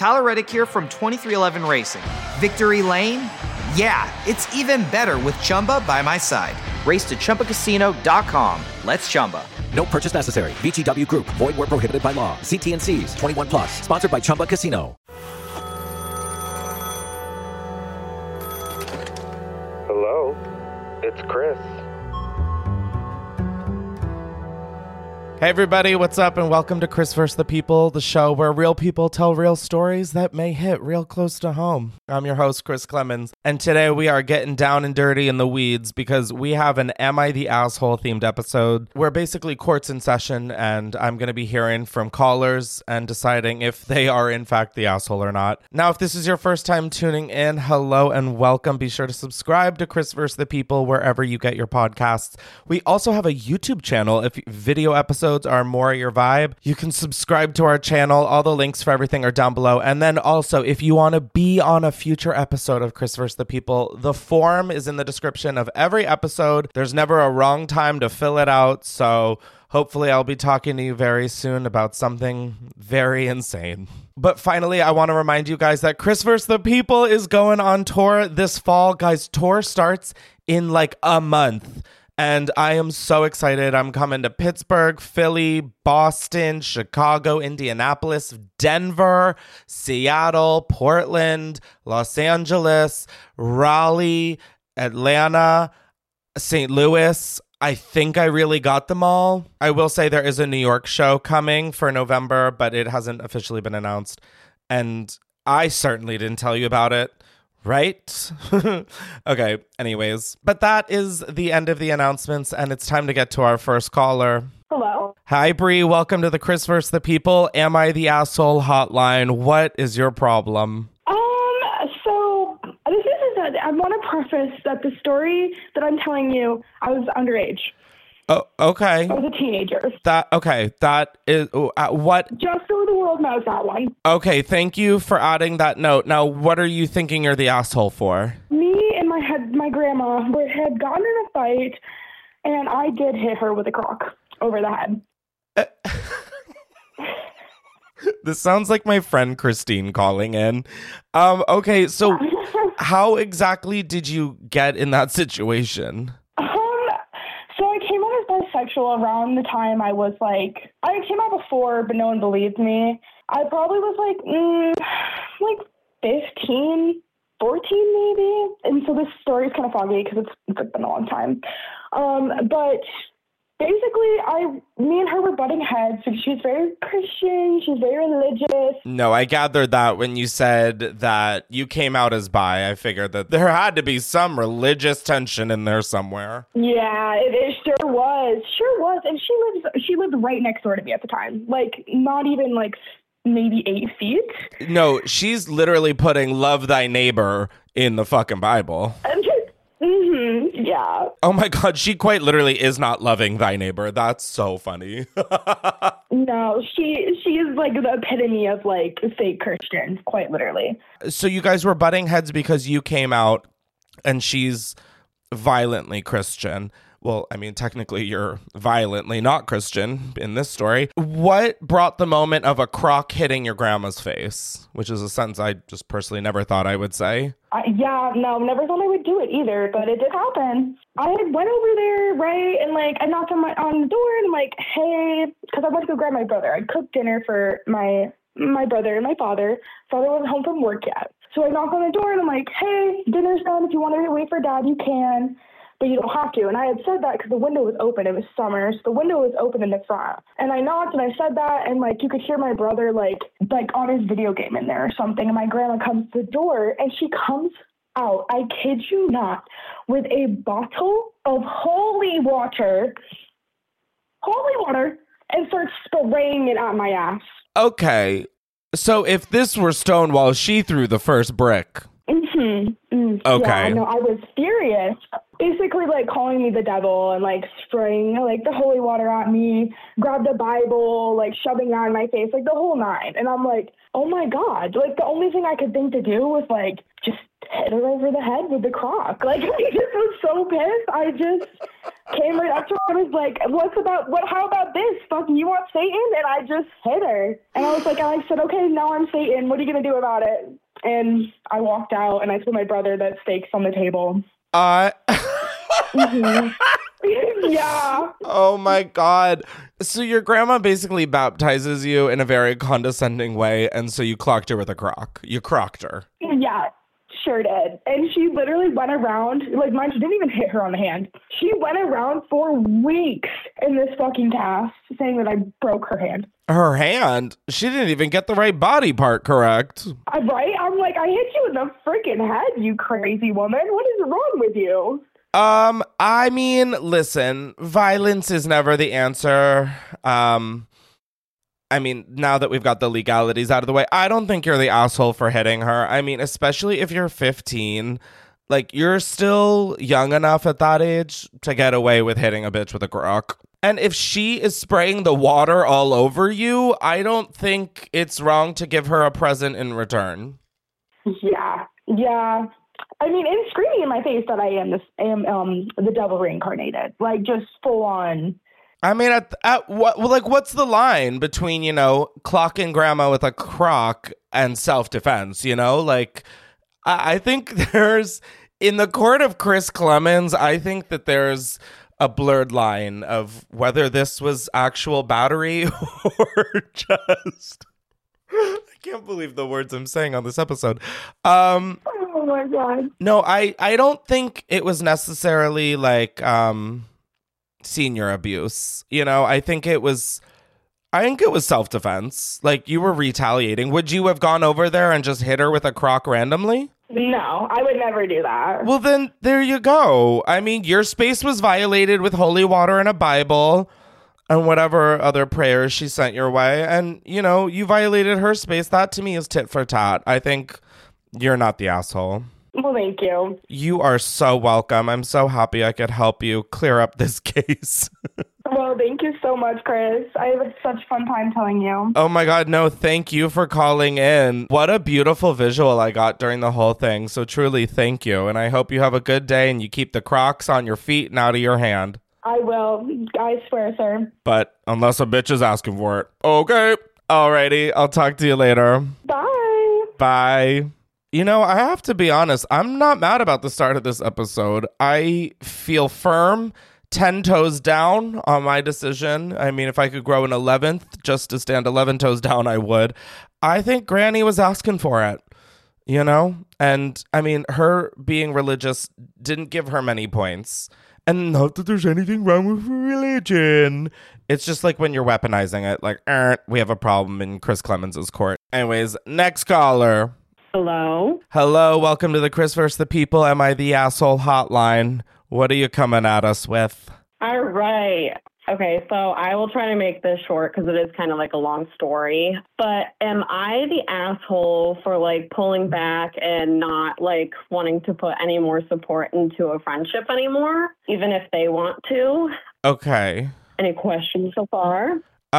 Tyler Reddick here from 2311 Racing. Victory Lane? Yeah, it's even better with Chumba by my side. Race to ChumbaCasino.com. Let's Chumba. No purchase necessary. VGW Group. Void where prohibited by law. See T&Cs. 21 plus. Sponsored by Chumba Casino. Hello, it's Chris. Hey everybody, what's up and welcome to Chris vs. the People, the show where real people tell real stories that may hit real close to home. I'm your host, Chris Clemens, and today we are getting down and dirty in the weeds because we have an Am I the Asshole themed episode. We're basically court's in session and I'm going to be hearing from callers and deciding if they are in fact the asshole or not. Now, if this is your first time tuning in, hello and welcome. Be sure to subscribe to Chris vs. the People wherever you get your podcasts. We also have a YouTube channel. If video episodes are more your vibe, you can subscribe to our channel. All the links for everything are down below. And then also, if you want to be on a future episode of Chris vs. the People, the form is in the description of every episode. There's never a wrong time to fill it out. So hopefully I'll be talking to you very soon about something very insane. But finally, I want to remind you guys that Chris vs. the People is going on tour this fall. Guys, tour starts in like a month. And I am so excited. I'm coming to Pittsburgh, Philly, Boston, Chicago, Indianapolis, Denver, Seattle, Portland, Los Angeles, Raleigh, Atlanta, St. Louis. I think I really got them all. I will say there is a New York show coming for November, but it hasn't officially been announced. And I certainly didn't tell you about it. Right? Okay, anyways. But that is the end of the announcements, and it's time to get to our first caller. Hello. Hi, Bree. Welcome to the Chris vs. the People. Am I the Asshole hotline? What is your problem? So this is I want to preface that the story that I'm telling you, I was underage. Oh, okay. I was a teenager. That is what? Just so the world knows that one. Okay, thank you for adding that note. Now, what are you thinking you're the asshole for? Me and my grandma had gotten in a fight, and I did hit her with a crock over the head. This sounds like my friend Christine calling in. Okay, so how exactly did you get in that situation? So I came out as bisexual around the time I was I came out before, but no one believed me. I probably was like 15, 14 maybe. And so this story is kind of foggy because it's been a long time. But basically, me and her were butting heads because she's very Christian, she's very religious. No, I gathered that when you said that you came out as bi. I figured that there had to be some religious tension in there somewhere. Yeah, it sure was. Sure was. And she lived right next door to me at the time. Like, not even maybe 8 feet. No, she's literally putting love thy neighbor in the fucking Bible. Yeah. Oh my God, she quite literally is not loving thy neighbor. That's so funny. No, she is like the epitome of fake Christians, quite literally. So you guys were butting heads because you came out and she's violently Christian. Well, I mean, technically you're violently not Christian in this story. What brought the moment of a crock hitting your grandma's face? Which is a sentence I just personally never thought I would say. Never thought I would do it either, but it did happen. I went over there, right, and I knocked on the door, and I'm like, hey, because I went to go grab my brother. I cooked dinner for my brother and my father. Father wasn't home from work yet. So I knock on the door, and I'm like, hey, dinner's done. If you want to wait for Dad, you can. But you don't have to. And I had said that because the window was open. It was summer, so the window was open in the front. And I knocked and I said that, and you could hear my brother on his video game in there or something. And my grandma comes to the door, and she comes out, I kid you not, with a bottle of holy water, and starts spraying it at my ass. Okay, so if this were Stonewall, she threw the first brick. Okay. Yeah, no, I was furious. Basically, calling me the devil and, spraying, the holy water at me, grabbed a Bible, shoving that in my face, the whole nine. And I'm like, oh, my God. The only thing I could think to do was, just hit her over the head with the crock. I just was so pissed. I just came right up to her and was like, how about want this? Fucking, you want Satan? And I just hit her. And I was like, I said, okay, now I'm Satan. What are you going to do about it? And I walked out and I told my brother that steak's on the table. Mhm. Yeah. Oh my God. So your grandma basically baptizes you in a very condescending way, and so you clocked her with a crock. You crocked her. Yeah, sure did. And she literally went around, like, mine, she didn't even hit her on the hand. She went around for weeks in this fucking cast saying that I broke her hand. Her hand? She didn't even get the right body part correct. Right? I'm like, I hit you in the freaking head, you crazy woman. What is wrong with you? I mean, listen, violence is never the answer. I mean, now that we've got the legalities out of the way, I don't think you're the asshole for hitting her. I mean, especially if you're 15, like, you're still young enough at that age to get away with hitting a bitch with a crock. And if she is spraying the water all over you, I don't think it's wrong to give her a present in return. Yeah. I mean, and screaming in my face that I am the devil reincarnated, like, just full on. I mean, what's the line between, clocking grandma with a crock and self-defense, Like, I think there's, in the court of Chris Clemens, I think that there's a blurred line of whether this was actual battery or just... I can't believe the words I'm saying on this episode. Oh my God. No, I don't think it was necessarily like senior abuse. I think it was self-defense. Like, you were retaliating. Would you have gone over there and just hit her with a crock randomly? No, I would never do that. Well, then there you go. I mean, your space was violated with holy water and a Bible and whatever other prayers she sent your way. And, you violated her space. That to me is tit for tat. I think you're not the asshole. Well, thank you. You are so welcome. I'm so happy I could help you clear up this case. Well, thank you so much, Chris. I had such a fun time telling you. Oh my God, no, thank you for calling in. What a beautiful visual I got during the whole thing. So truly, thank you. And I hope you have a good day and you keep the Crocs on your feet and out of your hand. I will. I swear, sir. But unless a bitch is asking for it. Okay. Alrighty. I'll talk to you later. Bye. Bye. I have to be honest. I'm not mad about the start of this episode. I feel firm, 10 toes down on my decision. I mean, if I could grow an 11th just to stand 11 toes down, I would. I think Granny was asking for it, And, I mean, her being religious didn't give her many points. And not that there's anything wrong with religion. It's just like when you're weaponizing it, like, we have a problem in Chris Clemens' court. Anyways, next caller. Hello? Hello, welcome to the Chris vs. the People. Am I the asshole hotline? What are you coming at us with? All right. Okay, so I will try to make this short because it is kind of like a long story. But am I the asshole for, like, pulling back and not, like, wanting to put any more support into a friendship anymore, even if they want to? Okay. Any questions so far?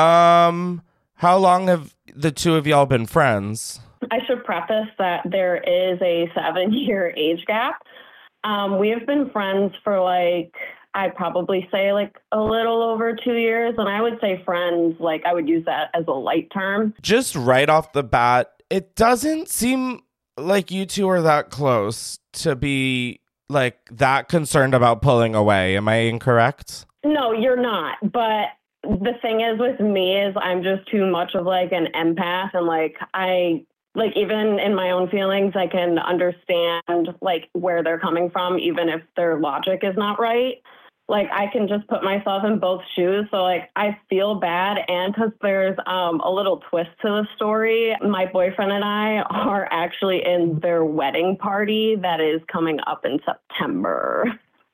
How long have the two of y'all been friends? I should preface that there is a 7-year age gap. We have been friends for, like, I'd probably say, like, a little over 2 years. And I would say friends, like, I would use that as a light term. Just right off the bat, it doesn't seem like you two are that close to be, like, that concerned about pulling away. Am I incorrect? No, you're not. But the thing is with me is I'm just too much of, like, an empath. And, like, even in my own feelings, I can understand, like, where they're coming from, even if their logic is not right. Like, I can just put myself in both shoes. So, like, I feel bad. And because there's a little twist to the story, my boyfriend and I are actually in their wedding party that is coming up in September.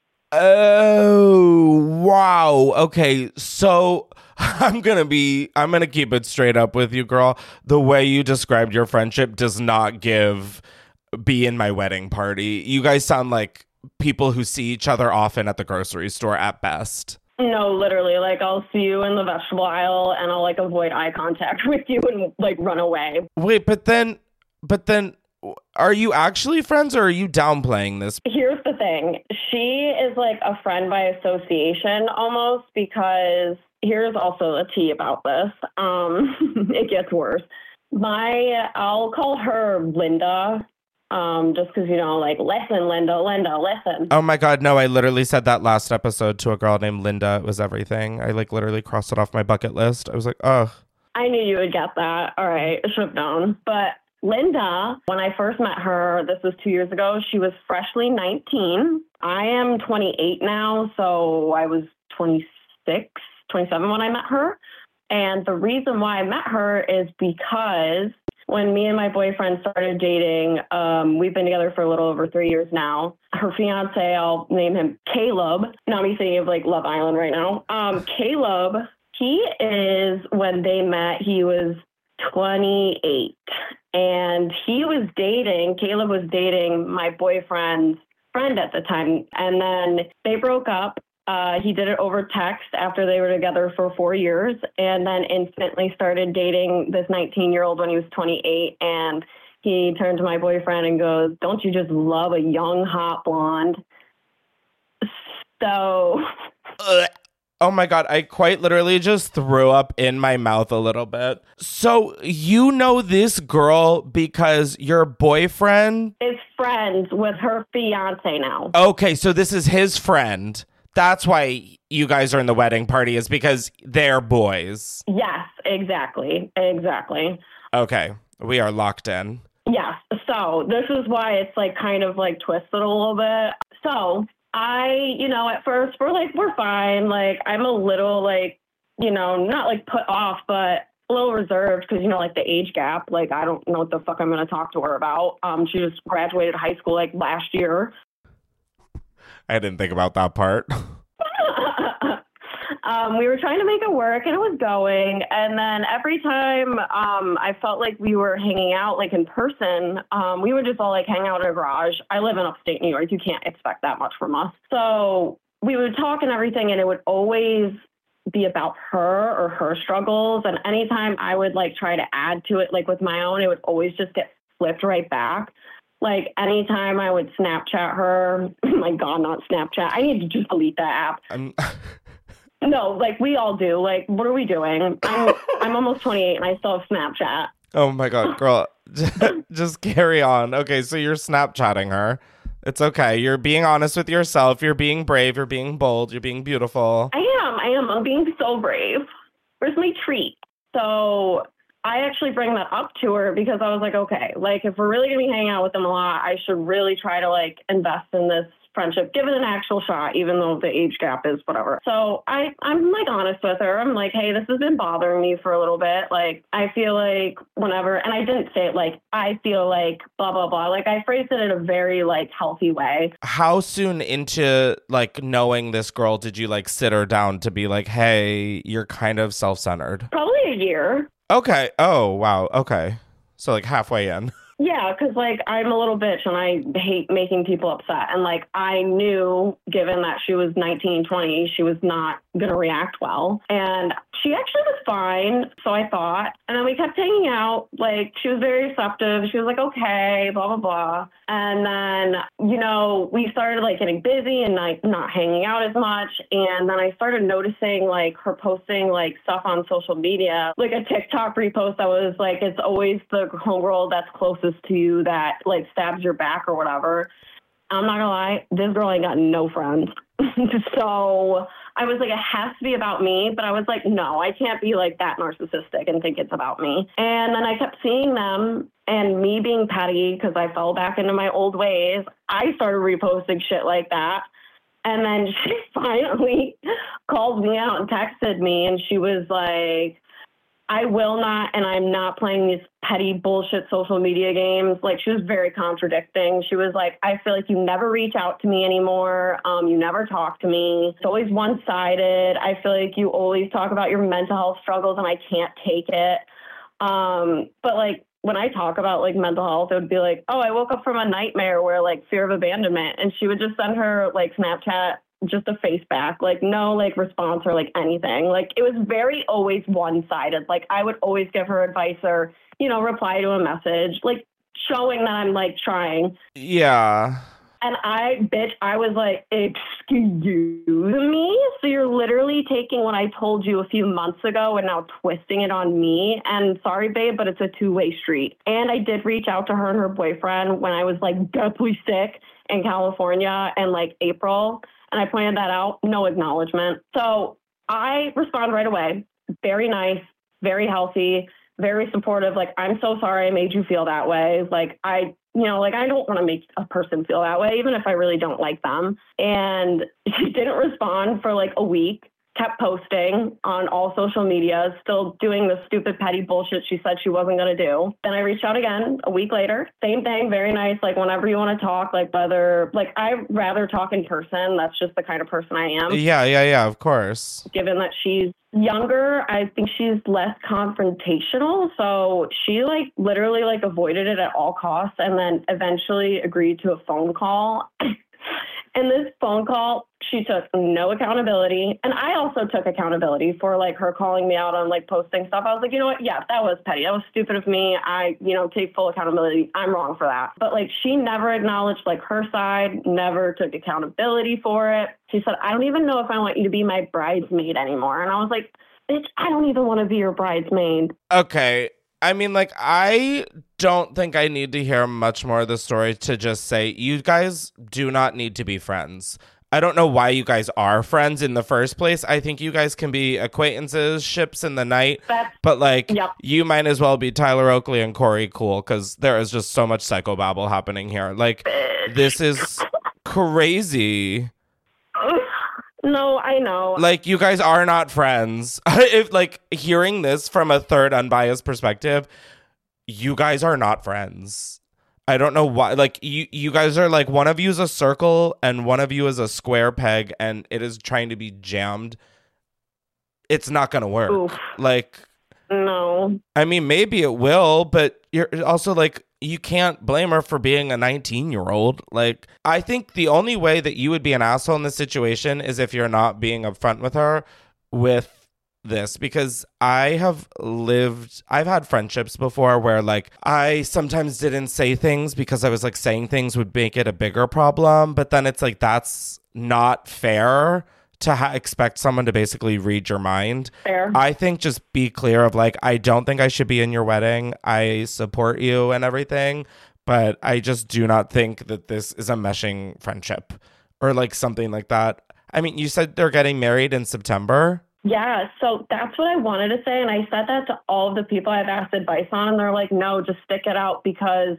Oh, wow. Okay, so I'm gonna keep it straight up with you, girl. The way you described your friendship does not give be in my wedding party. You guys sound like people who see each other often at the grocery store at best. No, literally, like, I'll see you in the vegetable aisle and I'll, like, avoid eye contact with you and, like, run away. Wait, but then are you actually friends or are you downplaying this? Here's the thing. She is like a friend by association almost, because here's also a tea about this. It gets worse. I'll call her Linda. Just because, like, listen, Linda, listen. Oh my God, no, I literally said that last episode to a girl named Linda. It was everything. I like literally crossed it off my bucket list. I was like, oh. I knew you would get that. All right, I should have known. But Linda, when I first met her, this was 2 years ago, she was freshly 19. I am 28 now, so I was 26, 27 when I met her. And the reason why I met her is because when me and my boyfriend started dating, we've been together for a little over 3 years now. Her fiance, I'll name him Caleb. Not me thinking of like Love Island right now. Caleb, when they met, he was 28. And Caleb was dating my boyfriend's friend at the time. And then they broke up. He did it over text after they were together for 4 years, and then instantly started dating this 19-year-old when he was 28. And he turned to my boyfriend and goes, "Don't you just love a young, hot blonde?" So... Oh my God, I quite literally just threw up in my mouth a little bit. So you know this girl because your boyfriend is friends with her fiance now. Okay, so this is his friend. That's why you guys are in the wedding party, is because they're boys. Yes, exactly. Okay, we are locked in. Yes, so this is why it's like kind of like twisted a little bit. So I, at first we're fine. Like I'm a little like, not like put off, but a little reserved because, like the age gap. Like I don't know what the fuck I'm going to talk to her about. She just graduated high school like last year. I didn't think about that part. We were trying to make it work, and it was going. And then every time I felt like we were hanging out, like in person, we would just all like hang out in a garage. I live in upstate New York. You can't expect that much from us. So we would talk and everything, and it would always be about her or her struggles. And anytime I would like try to add to it, like with my own, it would always just get flipped right back. Like, anytime I would Snapchat her, oh my God, not Snapchat. I need to just delete that app. No, like, we all do. Like, what are we doing? I'm almost 28, and I still have Snapchat. Oh, my God, girl. Just carry on. Okay, so you're Snapchatting her. It's okay. You're being honest with yourself. You're being brave. You're being bold. You're being beautiful. I am. I'm being so brave. Where's my treat? So... I actually bring that up to her because I was like, okay, like if we're really going to be hanging out with them a lot, I should really try to like invest in this friendship, give it an actual shot, even though the age gap is whatever. So I'm like honest with her. I'm like, hey, this has been bothering me for a little bit. Like, I feel like whenever, and I didn't say it like, I feel like blah, blah, blah. Like I phrased it in a very like healthy way. How soon into like knowing this girl did you like sit her down to be like, hey, you're kind of self-centered? Probably a year. Okay. Oh, wow. Okay. So like halfway in. Yeah, because, like, I'm a little bitch and I hate making people upset. And, like, I knew, given that she was 19, 20, she was not going to react well. And she actually was fine, so I thought. And then we kept hanging out. Like, she was very receptive. She was like, okay, blah, blah, blah. And then, we started, like, getting busy and, like, not hanging out as much. And then I started noticing, like, her posting, like, stuff on social media. Like, a TikTok repost that was, like, it's always the homegirl that's closest to you that like stabs your back or whatever. I'm not gonna lie, this girl ain't got no friends. So I was like, it has to be about me, but I was like, no, I can't be like that narcissistic and think it's about me. And then I kept seeing them, and me being petty because I fell back into my old ways, I started reposting shit like that. And then she finally called me out and texted me, and she was like, I will not, and I'm not playing these petty bullshit social media games. Like, she was very contradicting. She was like, I feel like you never reach out to me anymore. You never talk to me. It's always one-sided. I feel like you always talk about your mental health struggles, and I can't take it. But, like, when I talk about, like, mental health, it would be like, oh, I woke up from a nightmare where, like, fear of abandonment. And she would just send her, like, Snapchat just a face back, like no like response or like anything. Like it was very always one-sided. Like I would always give her advice or, reply to a message, like showing that I'm like trying. Yeah. And I was like, excuse me? So you're literally taking what I told you a few months ago and now twisting it on me. And sorry, babe, but it's a two-way street. And I did reach out to her and her boyfriend when I was like deathly sick in California in like April. And I pointed that out, no acknowledgement. So I respond right away. Very nice, very healthy, very supportive. Like, I'm so sorry I made you feel that way. Like, I don't want to make a person feel that way, even if I really don't like them. And she didn't respond for like a week, kept posting on all social media, still doing the stupid petty bullshit she said she wasn't going to do. Then I reached out again a week later. Same thing, very nice. Like, whenever you want to talk, like whether, like, I'd rather talk in person. That's just the kind of person I am. Yeah, of course. Given that she's younger, I think she's less confrontational. So she like literally like avoided it at all costs and then eventually agreed to a phone call. And this phone call, she took no accountability. And I also took accountability for like her calling me out on like posting stuff. I was like, you know what? Yeah, that was petty. That was stupid of me. I, take full accountability. I'm wrong for that. But like, she never acknowledged like her side, never took accountability for it. She said, I don't even know if I want you to be my bridesmaid anymore. And I was like, bitch, I don't even want to be your bridesmaid. Okay. I mean, like, I don't think I need to hear much more of the story to just say, you guys do not need to be friends. I don't know why you guys are friends in the first place. I think you guys can be acquaintances, ships in the night. But, like, yep. You might as well be Tyler Oakley and Corey Cool because there is just so much psychobabble happening here. Like, this is crazy. No, I know. Like, you guys are not friends. If, like, hearing this from a third unbiased perspective, you guys are not friends. I don't know why. Like, you guys are like, one of you is a circle and one of you is a square peg and it is trying to be jammed. It's not going to work. Oof. Like, no. I mean, maybe it will, but you're also like, you can't blame her for being a 19-year-old. Like, I think the only way that you would be an asshole in this situation is if you're not being upfront with her with this, because I've had friendships before where like I sometimes didn't say things because I was like saying things would make it a bigger problem, but then it's like that's not fair to expect someone to basically read your mind. Fair. I think just be clear of like, I don't think I should be in your wedding. I support you and everything, but I just do not think that this is a meshing friendship or like something like that. I mean, you said they're getting married in September. Yeah, so that's what I wanted to say. And I said that to all of the people I've asked advice on. And they're like, no, just stick it out because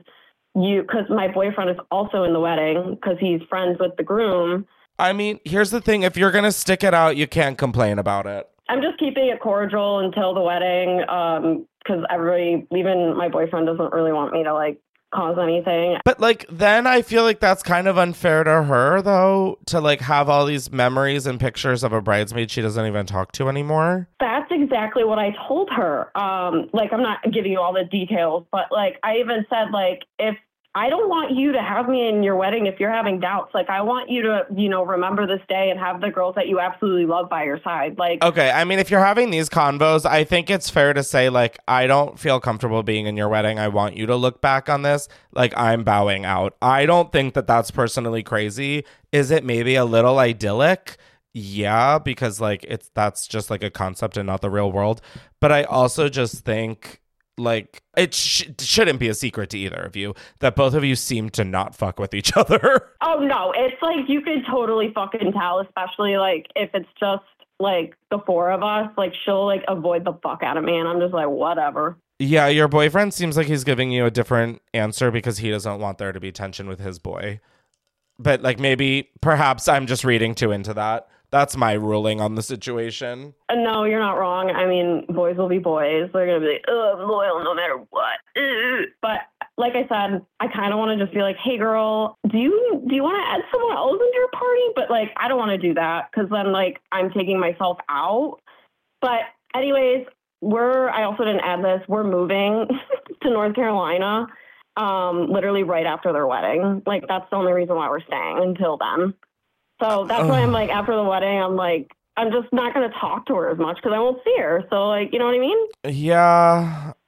my boyfriend is also in the wedding because he's friends with the groom. I mean, here's the thing. If you're going to stick it out, you can't complain about it. I'm just keeping it cordial until the wedding because everybody, even my boyfriend, doesn't really want me to, like, cause anything. But, like, then I feel like that's kind of unfair to her, though, to, like, have all these memories and pictures of a bridesmaid she doesn't even talk to anymore. That's exactly what I told her. Like, I'm not giving you all the details, but, like, I even said, like, if I don't want you to have me in your wedding if you're having doubts. Like, I want you to, remember this day and have the girls that you absolutely love by your side. Like, okay, I mean, if you're having these convos, I think it's fair to say, like, I don't feel comfortable being in your wedding. I want you to look back on this. Like, I'm bowing out. I don't think that that's personally crazy. Is it maybe a little idyllic? Yeah, because, like, that's just, like, a concept and not the real world. But I also just think, like, it shouldn't be a secret to either of you that both of you seem to not fuck with each other. Oh, no. It's like you could totally fucking tell, especially like if it's just like the four of us. Like, she'll like avoid the fuck out of me. And I'm just like, whatever. Yeah, your boyfriend seems like he's giving you a different answer because he doesn't want there to be tension with his boy. But like perhaps I'm just reading too into that. That's my ruling on the situation. No, you're not wrong. I mean, boys will be boys. They're going to be like, oh, I'm loyal no matter what. But like I said, I kind of want to just be like, hey, girl, do you want to add someone else into your party? But like, I don't want to do that because then like I'm taking myself out. But anyways, I also didn't add this. We're moving to North Carolina literally right after their wedding. Like, that's the only reason why we're staying until then. So that's why I'm like, after the wedding, I'm like, I'm just not going to talk to her as much because I won't see her. So, like, you know what I mean? Yeah.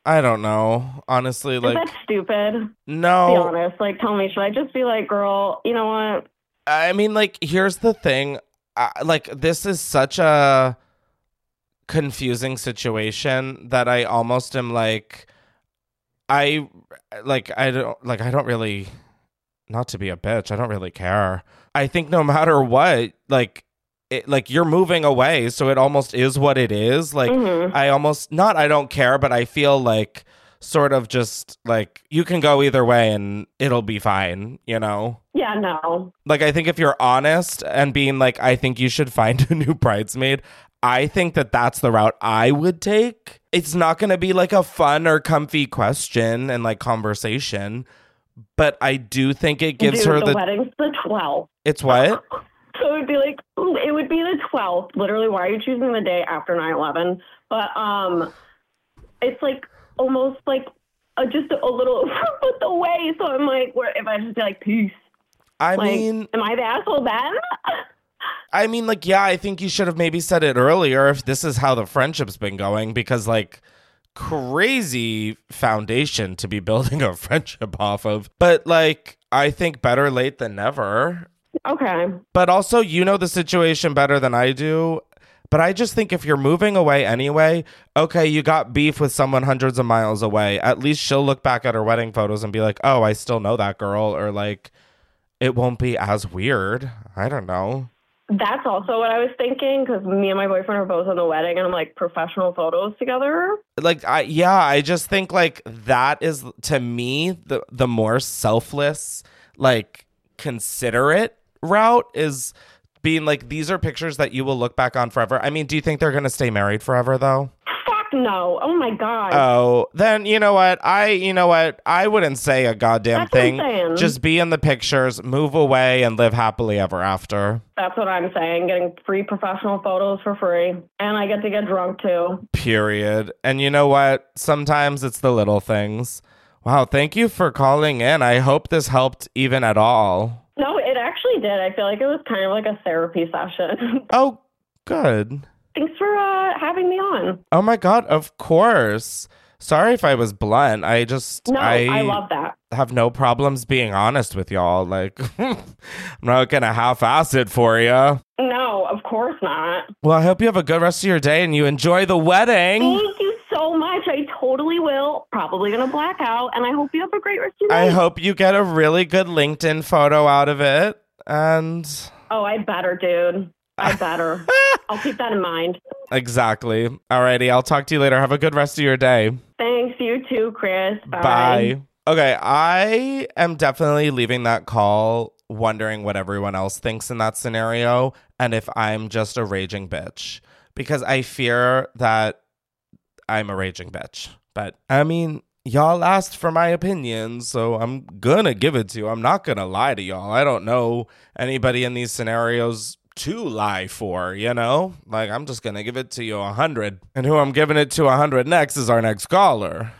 I don't know. Honestly, Is like, that stupid? no. Be honest. Like, tell me, should I just be like, girl, you know what? I mean, like, here's the thing. Like, this is such a confusing situation that I almost am like, I don't really, not to be a bitch, I don't really care. I think no matter what, like, you're moving away, so it almost is what it is. Like, I don't care, but I feel like sort of just like you can go either way and it'll be fine, you know? Yeah, no. Like, I think if you're honest and being like, I think you should find a new bridesmaid, I think that that's the route I would take. It's not going to be like a fun or comfy question and like conversation, but I do think it gives her the wedding's the 12th. It's what? So it would be the 12th. Literally, why are you choosing the day after 9/11? But it's like almost like just a little foot away. So I'm like, where if I just be like, peace. I like, mean, am I the asshole then? I mean, like, yeah, I think you should have maybe said it earlier if this is how the friendship's been going, because like crazy foundation to be building a friendship off of. But like, I think better late than never. Okay. But also, you know the situation better than I do. But I just think if you're moving away anyway, okay, you got beef with someone hundreds of miles away. At least she'll look back at her wedding photos and be like, oh, I still know that girl. Or like, it won't be as weird. I don't know. That's also what I was thinking, because me and my boyfriend are both in the wedding and I'm like professional photos together. Like, I just think like that is, to me, the more selfless, like considerate route is being like, these are pictures that you will look back on forever. I mean, do you think they're going to stay married forever though? Fuck no. Oh my God. Oh, then you know what? I wouldn't say a goddamn That's thing. what I'm saying. Just be in the pictures, move away, and live happily ever after. That's what I'm saying. Getting free professional photos for free. And I get to get drunk too. Period. And you know what? Sometimes it's the little things. Wow, thank you for calling in. I hope this helped even at all. No, it actually did. I feel like it was kind of like a therapy session. Oh, good. Thanks for having me on. Oh my God, of course. Sorry if I was blunt. I love that. Have no problems being honest with y'all. Like, I'm not going to half-ass it for you. No, of course not. Well, I hope you have a good rest of your day and you enjoy the wedding. Thank you so much. I totally will. Probably going to black out. And I hope you have a great rest of your day. I hope you get a really good LinkedIn photo out of it. And... Oh, I better, dude. I better. I'll keep that in mind. Exactly. Alrighty, I'll talk to you later. Have a good rest of your day. Thanks, you too, Chris. Bye. Bye. Okay, I am definitely leaving that call wondering what everyone else thinks in that scenario and if I'm just a raging bitch. Because I fear that I'm a raging bitch. But, I mean, y'all asked for my opinion, so I'm gonna give it to you. I'm not gonna lie to y'all. I don't know anybody in these scenarios to lie for, you know? Like, I'm just gonna give it to you 100. And who I'm giving it to 100 next is our next caller.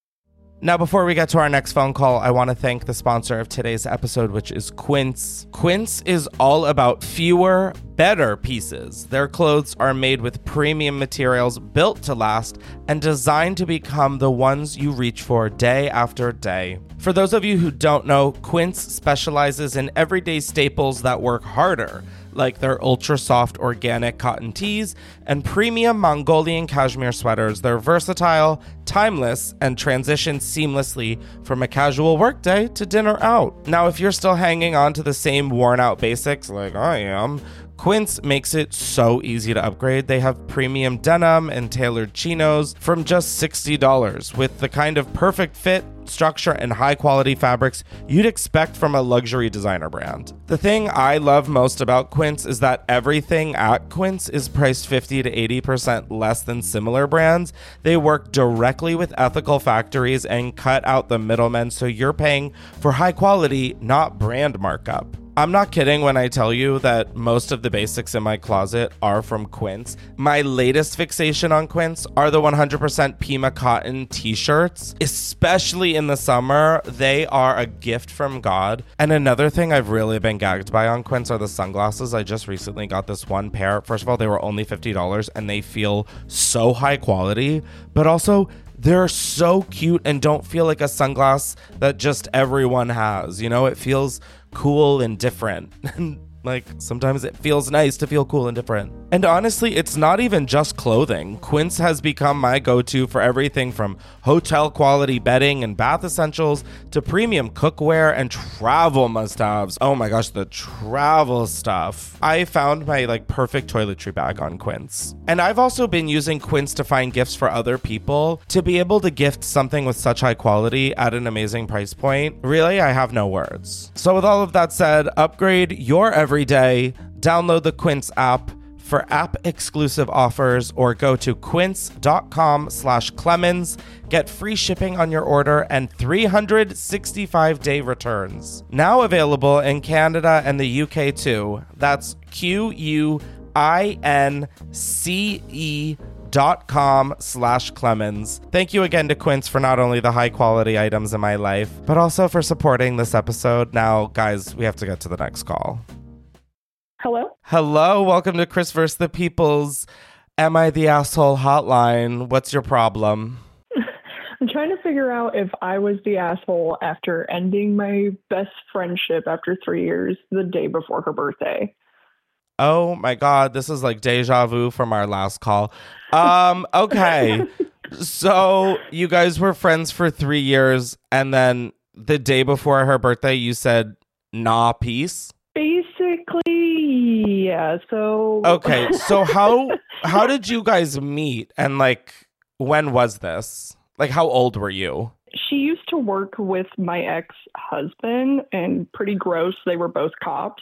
Now, before we get to our next phone call, I want to thank the sponsor of today's episode, which is Quince. Quince is all about fewer, better pieces. Their clothes are made with premium materials built to last and designed to become the ones you reach for day after day. For those of you who don't know, Quince specializes in everyday staples that work harder, like their ultra soft organic cotton tees and premium Mongolian cashmere sweaters. They're versatile, timeless, and transition seamlessly from a casual workday to dinner out. Now, if you're still hanging on to the same worn out basics like I am, Quince makes it so easy to upgrade. They have premium denim and tailored chinos from just $60 with the kind of perfect fit, structure, and high quality fabrics you'd expect from a luxury designer brand. The thing I love most about Quince is that everything at Quince is priced 50 to 80% less than similar brands. They work directly with ethical factories and cut out the middlemen, so you're paying for high quality, not brand markup. I'm not kidding when I tell you that most of the basics in my closet are from Quince. My latest fixation on Quince are the 100% Pima cotton t-shirts, especially in the summer. They are a gift from God. And another thing I've really been gagged by on Quince are the sunglasses. I just recently got this one pair. First of all, they were only $50 and they feel so high quality, but also they're so cute and don't feel like a sunglass that just everyone has. You know, it feels cool and different. Like, sometimes it feels nice to feel cool and different. And honestly, it's not even just clothing. Quince has become my go-to for everything from hotel quality bedding and bath essentials to premium cookware and travel must-haves. Oh my gosh, the travel stuff. I found my perfect toiletry bag on Quince. And I've also been using Quince to find gifts for other people. To be able to gift something with such high quality at an amazing price point, really, I have no words. So with all of that said, upgrade your every day. Download the Quince app for app-exclusive offers or go to quince.com/Clemens. Get free shipping on your order and 365-day returns. Now available in Canada and the UK too. That's QUINCE.com/Clemens. Thank you again to Quince for not only the high quality items in my life, but also for supporting this episode. Now, guys, we have to get to the next call. Hello? Hello, welcome to Chris vs. the People's Am I the Asshole hotline. What's your problem? I'm trying to figure out if I was the asshole after ending my best friendship after 3 years the day before her birthday. Oh my God, this is like deja vu from our last call. Okay. So you guys were friends for 3 years, and then the day before her birthday, you said, nah, peace? Basically, yeah. So okay. So how did you guys meet, and when was this? How old were you? She used to work with my ex-husband, and pretty gross. They were both cops.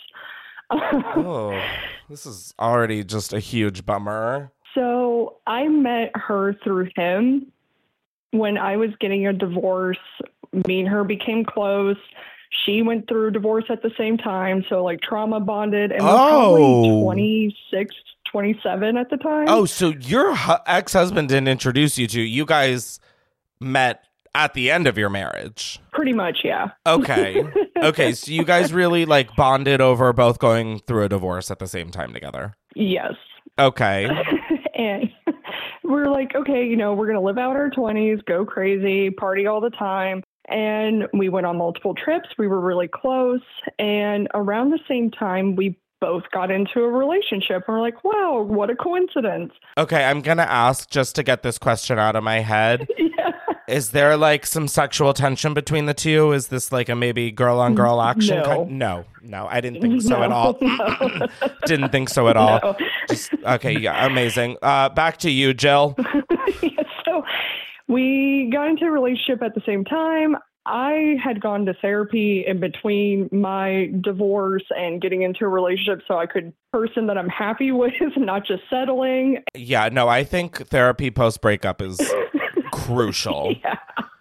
Oh, this is already just a huge bummer. So I met her through him when I was getting a divorce. Me and her became close. She went through divorce at the same time, so trauma bonded, and we're probably 26, 27 at the time. Oh, so your ex-husband didn't introduce you to, you guys met at the end of your marriage? Pretty much, yeah. Okay. Okay, so you guys really bonded over both going through a divorce at the same time together? Yes. Okay. And we're okay, we're going to live out our 20s, go crazy, party all the time. And we went on multiple trips. We were really close. And around the same time, we both got into a relationship. And we're like, wow, what a coincidence. Okay, I'm going to ask just to get this question out of my head. Yeah. Is there some sexual tension between the two? Is this a maybe girl on girl action? No. No, I didn't think so at all. No. Didn't think so at all. No. Okay, yeah, amazing. Back to you, Jill. Yeah, so we got into a relationship at the same time. I had gone to therapy in between my divorce and getting into a relationship so I could person that I'm happy with, not just settling. Yeah, no, I think therapy post-breakup is crucial. Yeah.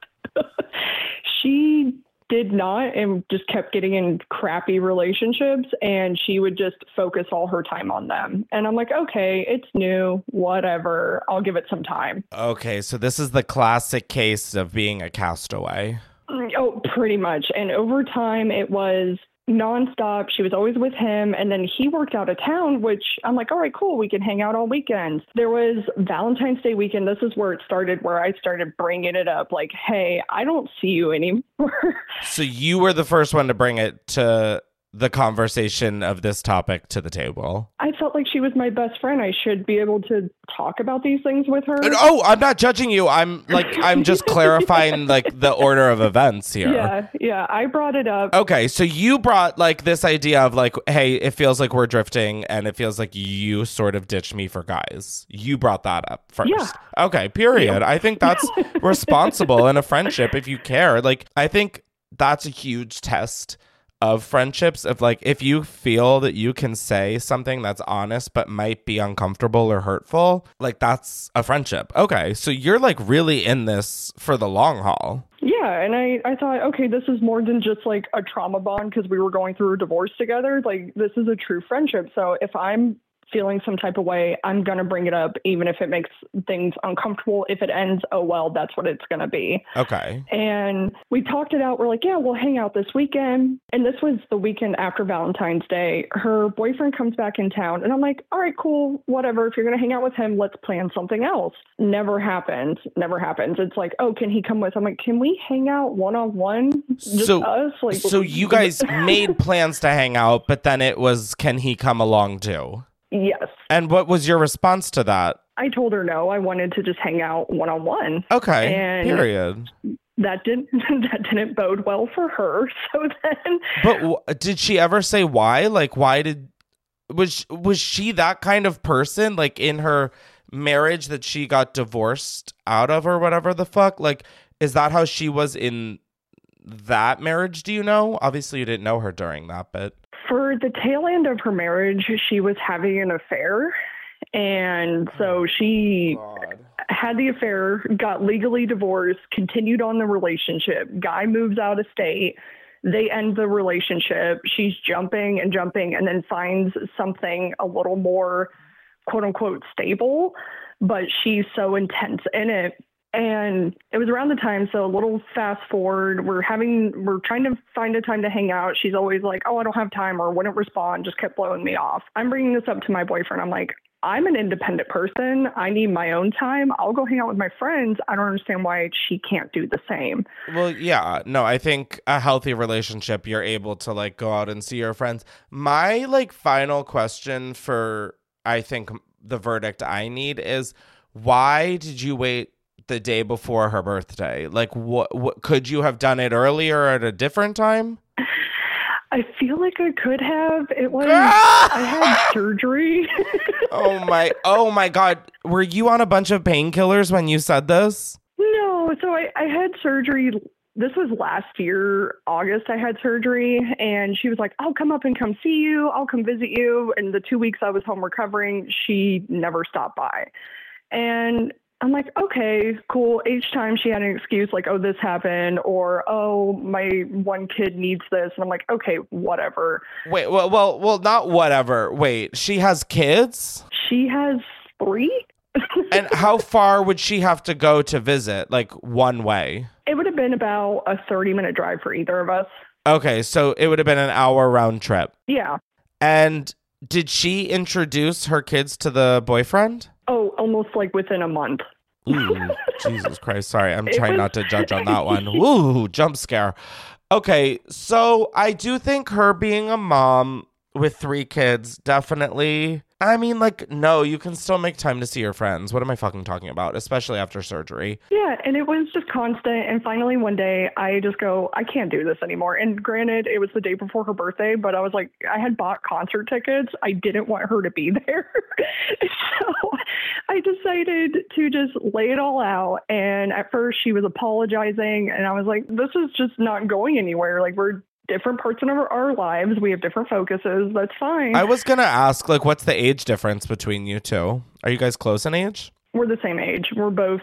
She did not and just kept getting in crappy relationships, and she would just focus all her time on them. And I'm like, okay, it's new, whatever. I'll give it some time. Okay, so this is the classic case of being a castaway. Oh, pretty much. And over time, it was nonstop. She was always with him. And then he worked out of town, which I'm like, all right, cool. We can hang out all weekends. There was Valentine's Day weekend. This is where it started, where I started bringing it up. Like, hey, I don't see you anymore. So you were the first one to bring it to the conversation of this topic to the table. I felt like she was my best friend. I should be able to talk about these things with her. Oh, I'm not judging you. I'm just clarifying the order of events here. Yeah. I brought it up. Okay, so you brought this idea of hey, it feels like we're drifting, and it feels like you sort of ditched me for guys. You brought that up first. Yeah. Okay, period. I think that's responsible in a friendship if you care. I think that's a huge test of friendships, of if you feel that you can say something that's honest but might be uncomfortable or hurtful, that's a friendship. Okay, so you're really in this for the long haul. Yeah, and I thought, okay, this is more than just a trauma bond because we were going through a divorce together. This is a true friendship. So if I'm feeling some type of way, I'm going to bring it up, even if it makes things uncomfortable. If it ends, oh, well, that's what it's going to be. Okay. And we talked it out. We're like, yeah, we'll hang out this weekend. And this was the weekend after Valentine's Day. Her boyfriend comes back in town. And I'm like, all right, cool, whatever. If you're going to hang out with him, let's plan something else. Never happens. Never happens. It's like, oh, can he come with? I'm like, can we hang out one-on-one? Just us? Like, so you guys made plans to hang out, but then it was, can he come along too? Yes. And what was your response to that? I told her no. I wanted to just hang out one-on-one. Okay. And period. That didn't bode well for her. So then, but did she ever say why? Like, was she that kind of person? Like in her marriage that she got divorced out of, or whatever the fuck? Like, is that how she was in that marriage? Do you know? Obviously, you didn't know her during that, but. For the tail end of her marriage, she was having an affair. And so she had the affair, got legally divorced, continued on the relationship. Guy moves out of state. They end the relationship. She's jumping and jumping, and then finds something a little more, quote unquote, stable. But she's so intense in it. And it was around the time, so a little fast forward, we're trying to find a time to hang out. She's always like, oh, I don't have time, or wouldn't respond, just kept blowing me off. I'm bringing this up to my boyfriend. I'm like, I'm an independent person. I need my own time. I'll go hang out with my friends. I don't understand why she can't do the same. Well, yeah, no, I think a healthy relationship, you're able to like go out and see your friends. My like final question for, I think, the verdict I need is, why did you wait the day before her birthday? Like, what could you have done it earlier at a different time? I feel like I could have. It was I had surgery. Oh my God. Were you on a bunch of painkillers when you said this? No. So I had surgery. This was last year, August, I had surgery, and she was like, I'll come up and come see you. I'll come visit you. And the 2 weeks I was home recovering, she never stopped by. And I'm like, okay, cool. Each time she had an excuse like, oh, this happened, or, oh, my one kid needs this. And I'm like, okay, whatever. Wait, well, not whatever. Wait, she has kids? She has 3. And how far would she have to go to visit? Like one way? It would have been about a 30-minute drive for either of us. Okay, so it would have been an hour round trip. Yeah. And did she introduce her kids to the boyfriend? Oh, almost like within a month. Ooh, Jesus Christ. Sorry, I'm trying not to judge on that one. Ooh, jump scare. Okay, so I do think her being a mom with 3 kids definitely... I mean, like, no, you can still make time to see your friends. What am I fucking talking about? Especially after surgery. Yeah, and it was just constant. And finally one day I just go, I can't do this anymore. And granted, it was the day before her birthday, but I was like, I had bought concert tickets. I didn't want her to be there. So I decided to just lay it all out. And at first she was apologizing. And I was like, this is just not going anywhere. Like, we're different parts of our lives. We have different focuses. That's fine. I was going to ask, like, what's the age difference between you two? Are you guys close in age? We're the same age. We're both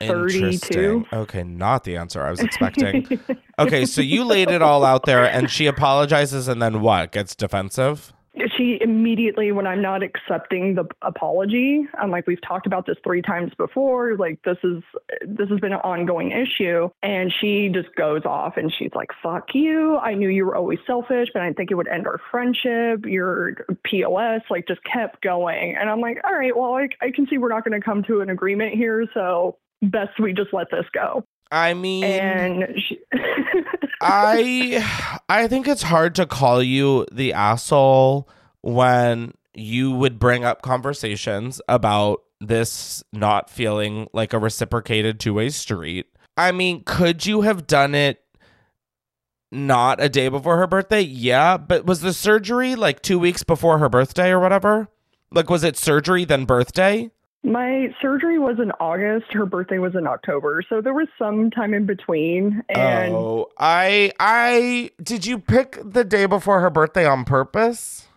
32. Okay, not the answer I was expecting. Okay, so you laid it all out there and she apologizes and then what? Gets defensive? She immediately, when I'm not accepting the apology, I'm like, we've talked about this 3 times before. Like, this has been an ongoing issue. And she just goes off and she's like, fuck you. I knew you were always selfish, but I didn't think it would end our friendship. You're POS, like, just kept going. And I'm like, all right, well, I can see we're not going to come to an agreement here. So best we just let this go. I mean, and I think it's hard to call you the asshole when you would bring up conversations about this not feeling like a reciprocated 2-way street. I mean, could you have done it not a day before her birthday? Yeah, but was the surgery like 2 weeks before her birthday or whatever? Like, was it surgery then birthday? My surgery was in August. Her birthday was in October. So there was some time in between. And I did you pick the day before her birthday on purpose?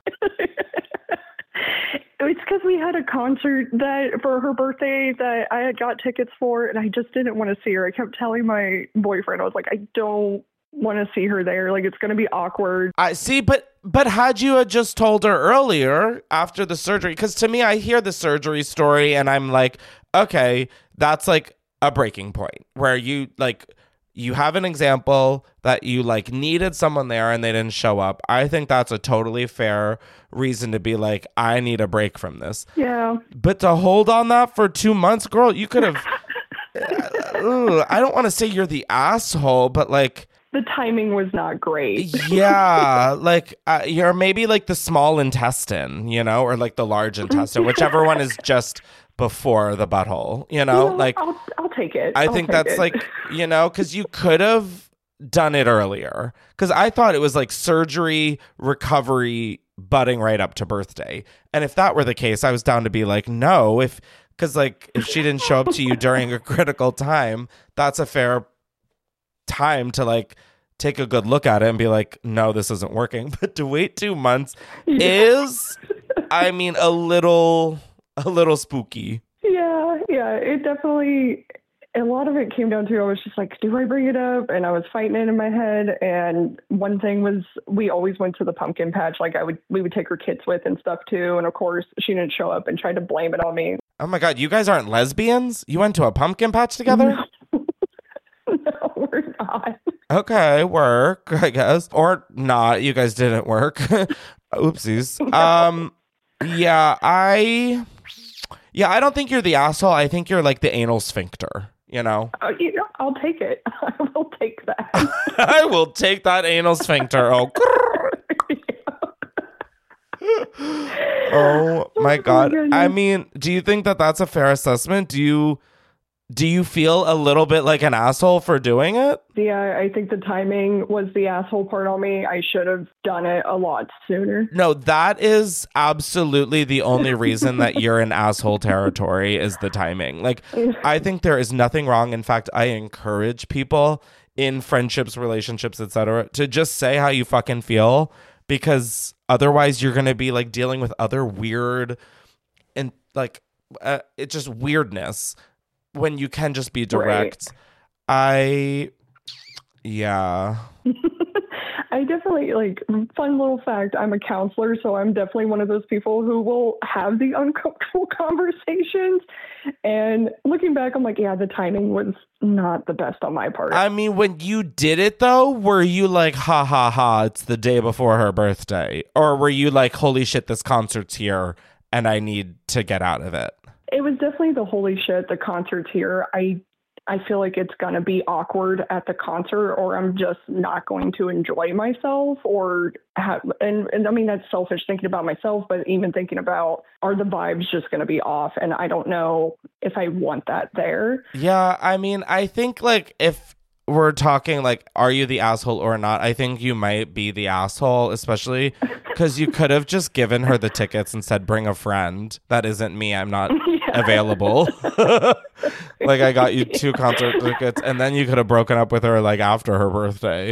It's because we had a concert that for her birthday that I had got tickets for, and I just didn't want to see her. I kept telling my boyfriend, I was like, I don't want to see her there. Like, it's going to be awkward. I see, but But had you had just told her earlier after the surgery, because to me, I hear the surgery story and I'm like, okay, that's like a breaking point where you have an example that you like needed someone there and they didn't show up. I think that's a totally fair reason to be like, I need a break from this. Yeah. But to hold on that for 2 months, girl, you could have, I don't want to say you're the asshole, but like, The timing was not great. yeah, like you're maybe like the small intestine, or like the large intestine, whichever one is just before the butthole, like I'll take it. I think that's like, because you could have done it earlier, because I thought it was like surgery, recovery, butting right up to birthday. And if that were the case, I was down to be like, no, because like if she didn't show up to you during a critical time, that's a fair time to like take a good look at it and be like, no, this isn't working. But to wait 2 months is, I mean, a little spooky. Yeah, it definitely, a lot of it came down to, I was just like, do I bring it up? And I was fighting it in my head. And one thing was, we always went to the pumpkin patch. Like we would take her kids with and stuff too. And of course she didn't show up and tried to blame it on me. Oh my God, you guys aren't lesbians? You went to a pumpkin patch together? No, we're not. Okay, work, I guess. Or not, you guys didn't work. Oopsies. I don't think you're the asshole. I think you're like the anal sphincter, I'll take it. I will take that. I will take that anal sphincter. Oh, oh my God. I mean, do you think that that's a fair assessment? Do you feel a little bit like an asshole for doing it? Yeah, I think the timing was the asshole part on me. I should have done it a lot sooner. No, that is absolutely the only reason that you're in asshole territory is the timing. Like, I think there is nothing wrong. In fact, I encourage people in friendships, relationships, etc., to just say how you fucking feel, because otherwise you're going to be like dealing with other weird and like it's just weirdness. When you can just be direct. Right. I definitely, like, fun little fact, I'm a counselor, so I'm definitely one of those people who will have the uncomfortable conversations. And looking back, I'm like, yeah, the timing was not the best on my part. I mean, when you did it, though, were you like, ha, ha, ha, it's the day before her birthday? Or were you like, holy shit, this concert's here and I need to get out of it? It was definitely the holy shit, the concert's here. I feel like it's going to be awkward at the concert, or I'm just not going to enjoy myself, or and I mean, that's selfish thinking about myself, but even thinking about, are the vibes just going to be off? And I don't know if I want that there. Yeah. I mean, I think like if we're talking like, are you the asshole or not? I think you might be the asshole, especially because you could have just given her the tickets and said, bring a friend. That isn't me. I'm not available. Like, I got you 2 concert tickets, and then you could have broken up with her like after her birthday.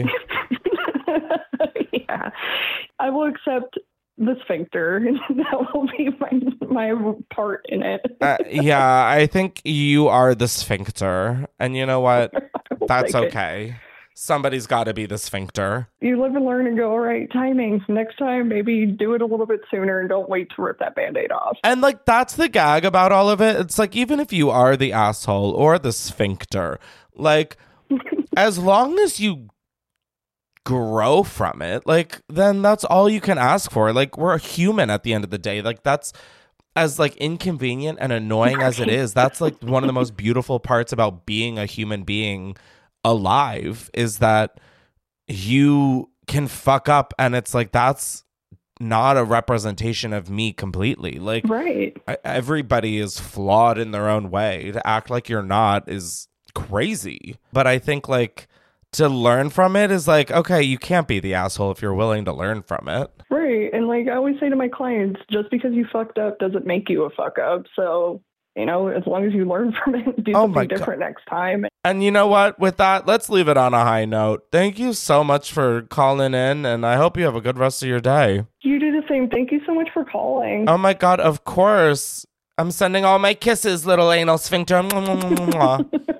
Yeah. I will accept the sphincter. That will be my part in it. Yeah, I think you are the sphincter. And you know what? That's okay. Somebody's got to be the sphincter. You live and learn and go, all right, timing. Next time, maybe do it a little bit sooner and don't wait to rip that Band-Aid off. And like, that's the gag about all of it. It's like, even if you are the asshole or the sphincter, like, as long as you grow from it, like, then that's all you can ask for. Like, we're a human at the end of the day. Like, that's as like inconvenient and annoying as it is. That's like one of the most beautiful parts about being a human being alive, is that you can fuck up, and it's like, that's not a representation of me completely. Like, right. Everybody is flawed in their own way. To act like you're not is crazy. But I think like to learn from it is like, okay, you can't be the asshole if you're willing to learn from it. Right. And like I always say to my clients, just because you fucked up doesn't make you a fuck up. So, you know, as long as you learn from it, do something different next time. And you know what? With that, let's leave it on a high note. Thank you so much for calling in, and I hope you have a good rest of your day. You do the same. Thank you so much for calling. Oh my God, of course. I'm sending all my kisses, little anal sphincter.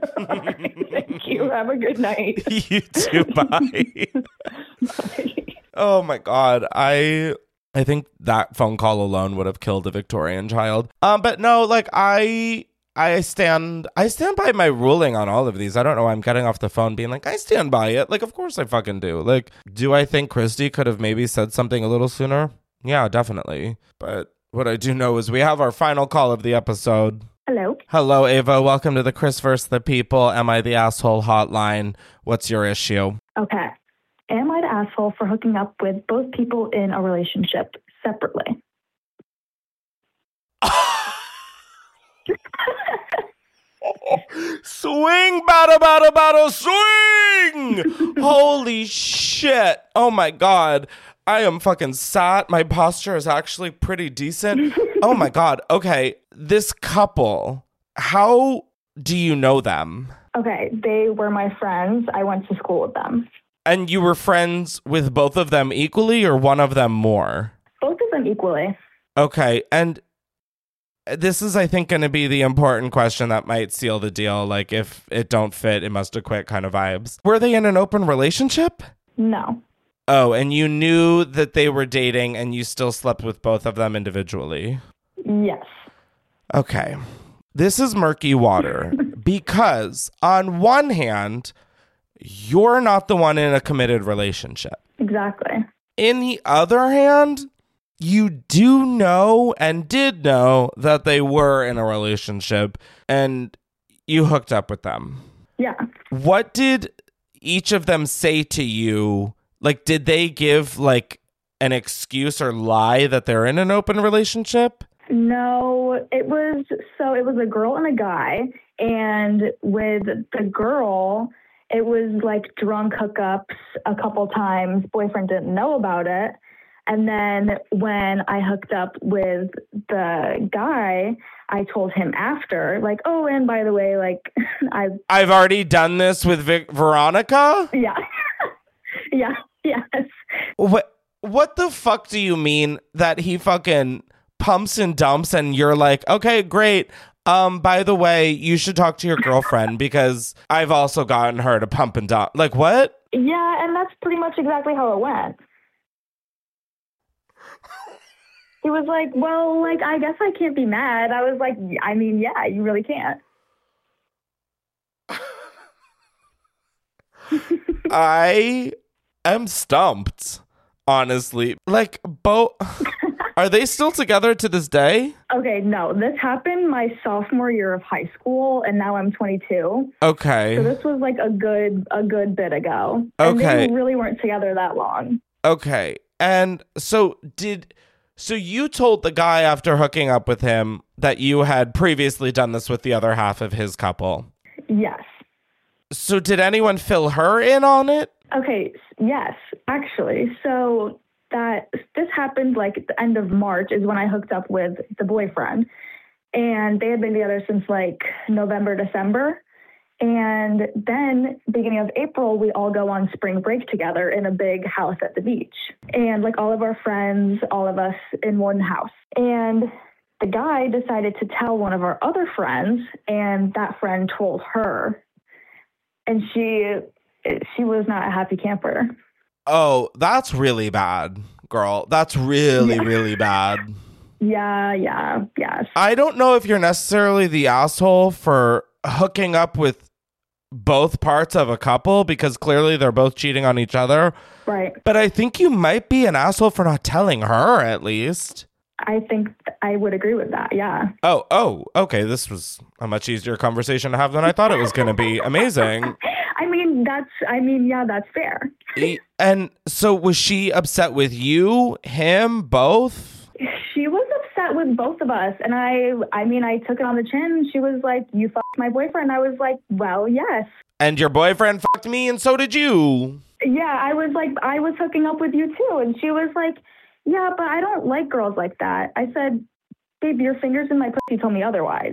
Thank you. Have a good night. You too. Bye. Bye. Oh my God. I think that phone call alone would have killed a Victorian child. But no, like I stand by my ruling on all of these. I don't know why I'm getting off the phone being like, I stand by it. Like, of course I fucking do. Like, do I think Christy could have maybe said something a little sooner? Yeah, definitely. But what I do know is we have our final call of the episode. Hello. Hello, Ava. Welcome to the Chris vs. the People. Am I the asshole hotline? What's your issue? Okay. Am I the asshole for hooking up with both people in a relationship separately? Swing, bada, swing! Holy shit. Oh my God. I am fucking sat. My posture is actually pretty decent. Oh my God. Okay. This couple, how do you know them? Okay. They were my friends. I went to school with them. And you were friends with both of them equally or one of them more? Both of them equally. Okay. And this is, I think, going to be the important question that might seal the deal. Like, if it don't fit, it must have quit kind of vibes. Were they in an open relationship? No. Oh, and you knew that they were dating and you still slept with both of them individually? Yes. Okay. This is murky water because on one hand, you're not the one in a committed relationship. Exactly. In the other hand, you do know and did know that they were in a relationship and you hooked up with them. Yeah. What did each of them say to you? Like, did they give like an excuse or lie that they're in an open relationship? No, it was a girl and a guy. And with the girl, it was like drunk hookups a couple times. Boyfriend didn't know about it. And then when I hooked up with the guy, I told him after, like, oh, and by the way, like, I've already done this with Veronica? Yeah. Yeah. Yes. What the fuck do you mean that he fucking pumps and dumps and you're like, okay, great. By the way, you should talk to your girlfriend because I've also gotten her to pump and dump. Like, what? Yeah, and that's pretty much exactly how it went. He was like, well, like, I guess I can't be mad. I was like, I mean, yeah, you really can't. I am stumped, honestly. Like, both... Are they still together to this day? Okay, no. This happened my sophomore year of high school, and now I'm 22. Okay. So this was like a good bit ago. Okay. And they really weren't together that long. Okay. And so you told the guy after hooking up with him that you had previously done this with the other half of his couple? Yes. So did anyone fill her in on it? Okay, yes, actually. So this happened like at the end of March is when I hooked up with the boyfriend. And they had been together since like November, December. And then beginning of April, we all go on spring break together in a big house at the beach. And like all of our friends, all of us in one house. And the guy decided to tell one of our other friends, and that friend told her. And she was not a happy camper. Oh, that's really bad, girl. That's really, really bad. Yeah, yes. I don't know if you're necessarily the asshole for hooking up with both parts of a couple because clearly they're both cheating on each other. Right. But I think you might be an asshole for not telling her, at least. I think I would agree with that, yeah. Oh, okay. This was a much easier conversation to have than I thought it was going to be. Amazing. That's fair. And so was she upset with you, him, both? She was upset with both of us. And I took it on the chin. She was like, you fucked my boyfriend. I was like, well, yes. And your boyfriend fucked me and so did you. Yeah, I was like, I was hooking up with you too. And she was like, yeah, but I don't like girls like that. I said, babe, your fingers in my pussy told me otherwise.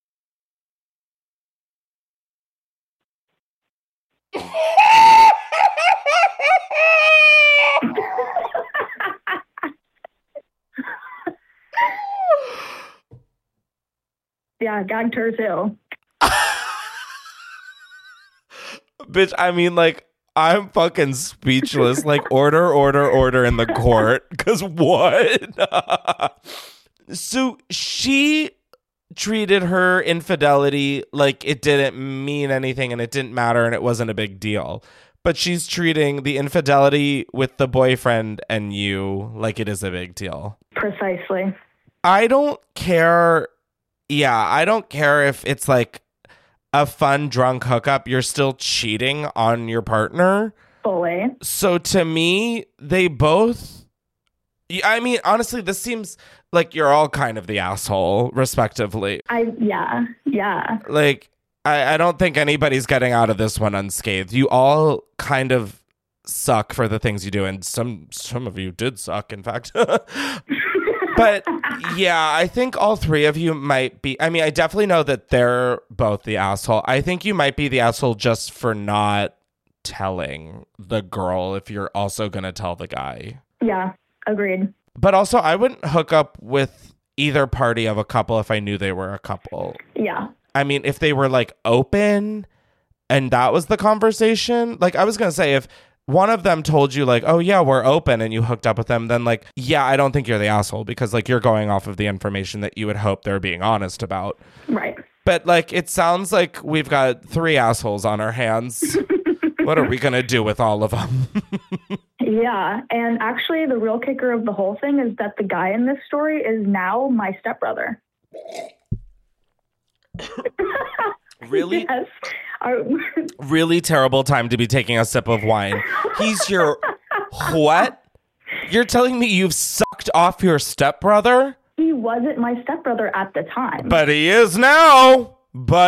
Yeah, gagged her too. Bitch, I mean, like, I'm fucking speechless. Like, order in the court. Because what? So she treated her infidelity like it didn't mean anything and it didn't matter and it wasn't a big deal. But she's treating the infidelity with the boyfriend and you like it is a big deal. Precisely. I don't care. Yeah, I don't care if it's like a fun drunk hookup. You're still cheating on your partner. Fully. So to me, they both... I mean, honestly, this seems like you're all kind of the asshole, respectively. Yeah. Like, I don't think anybody's getting out of this one unscathed. You all kind of suck for the things you do, and some of you did suck, in fact. But yeah, I think all three of you might be... I mean, I definitely know that they're both the asshole. I think you might be the asshole just for not telling the girl if you're also going to tell the guy. Yeah, agreed. But also, I wouldn't hook up with either party of a couple if I knew they were a couple. Yeah. I mean, if they were like open and that was the conversation, like I was going to say, if one of them told you like, oh yeah, we're open and you hooked up with them, then like, yeah, I don't think you're the asshole because like you're going off of the information that you would hope they're being honest about. Right. But like, it sounds like we've got three assholes on our hands. What are we going to do with all of them? Yeah. And actually, the real kicker of the whole thing is that the guy in this story is now my stepbrother. Really? Yes. Really terrible time to be taking a sip of wine. He's your... What? You're telling me you've sucked off your stepbrother? He wasn't my stepbrother at the time. But he is now.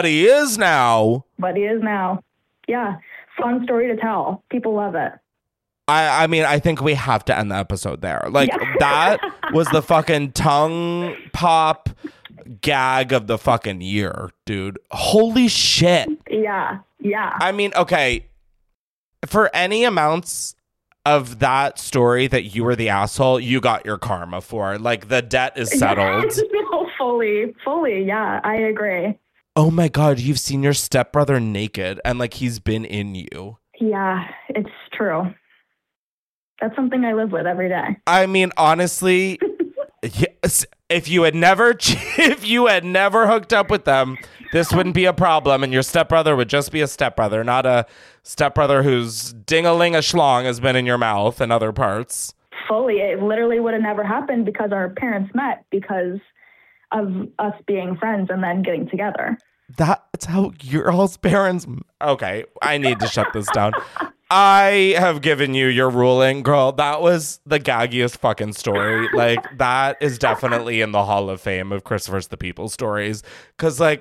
Yeah. Fun story to tell. People love it. I mean, I think we have to end the episode there. Like, that was the fucking tongue pop gag of the fucking year, dude. Holy shit. Yeah. I mean, okay, for any amounts of that story that you were the asshole, you got your karma for. Like, the debt is settled. No, fully. Yeah, I agree. Oh my God, you've seen your stepbrother naked and like he's been in you. Yeah, it's true. That's something I live with every day. I mean, honestly, yes, if you had never hooked up with them, this wouldn't be a problem, and your stepbrother would just be a stepbrother, not a stepbrother whose ding-a-ling-a-schlong has been in your mouth and other parts. Fully. It literally would have never happened because our parents met because of us being friends and then getting together. That's how your all's parents... Okay, I need to shut this down. I have given you your ruling, girl. That was the gaggiest fucking story. Like, that is definitely in the Hall of Fame of Chris vs. the People stories. Because, like,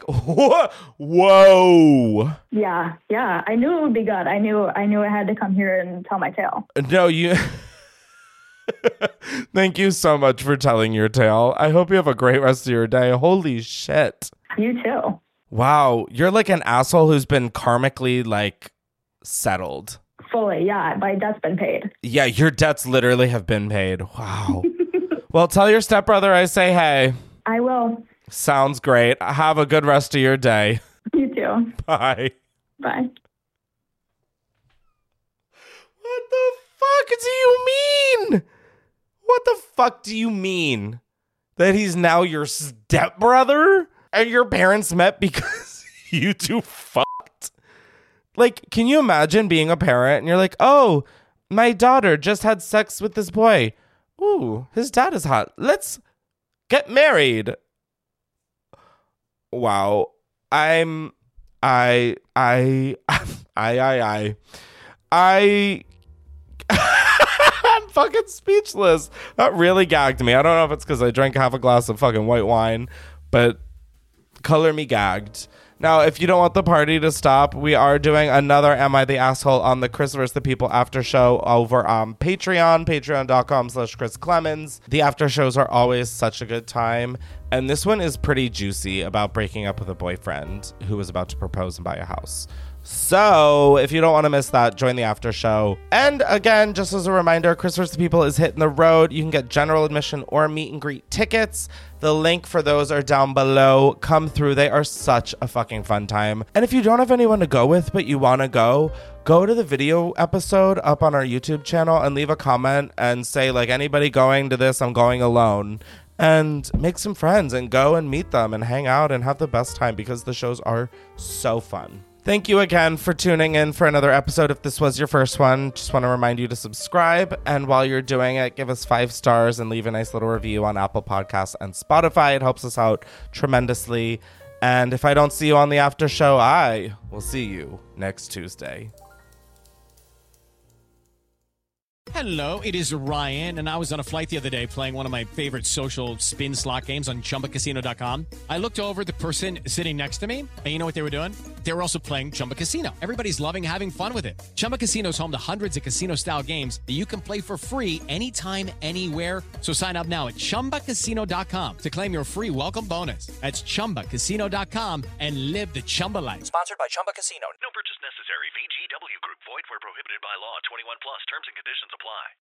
whoa. Yeah. I knew it would be good. I knew I had to come here and tell my tale. No, you... Thank you so much for telling your tale. I hope you have a great rest of your day. Holy shit. You too. Wow. You're like an asshole who's been karmically, like, settled. Fully, yeah. My debt's been paid. Yeah, your debts literally have been paid. Wow. Well, tell your stepbrother I say hey. I will. Sounds great. Have a good rest of your day. You too. Bye. Bye. What the fuck do you mean? What the fuck do you mean? That he's now your stepbrother? And your parents met because you two fucked? Like, can you imagine being a parent and you're like, oh, my daughter just had sex with this boy. Ooh, his dad is hot. Let's get married. Wow. I'm fucking speechless. That really gagged me. I don't know if it's because I drank half a glass of fucking white wine, but color me gagged. Now, if you don't want the party to stop, we are doing another Am I the Asshole on the Chris vs. the People after show over on Patreon, patreon.com/Chris Clemens. The after shows are always such a good time. And this one is pretty juicy about breaking up with a boyfriend who was about to propose and buy a house. So if you don't want to miss that, join the after show. And again, just as a reminder, Chris vs. the People is hitting the road. You can get general admission or meet and greet tickets. The link for those are down below. Come through. They are such a fucking fun time. And if you don't have anyone to go with, but you want to go to the video episode up on our YouTube channel and leave a comment and say, like, anybody going to this, I'm going alone. And make some friends and go and meet them and hang out and have the best time because the shows are so fun. Thank you again for tuning in for another episode. If this was your first one, just want to remind you to subscribe. And while you're doing it, give us 5 stars and leave a nice little review on Apple Podcasts and Spotify. It helps us out tremendously. And if I don't see you on the after show, I will see you next Tuesday. Hello, it is Ryan, and I was on a flight the other day playing one of my favorite social spin slot games on ChumbaCasino.com. I looked over at the person sitting next to me, and you know what they were doing? They were also playing Chumba Casino. Everybody's loving having fun with it. Chumba Casino is home to hundreds of casino-style games that you can play for free anytime, anywhere. So sign up now at ChumbaCasino.com to claim your free welcome bonus. That's ChumbaCasino.com and live the Chumba life. Sponsored by Chumba Casino. No purchase necessary. VGW Group. Void where prohibited by law. 21 plus. Terms and conditions apply.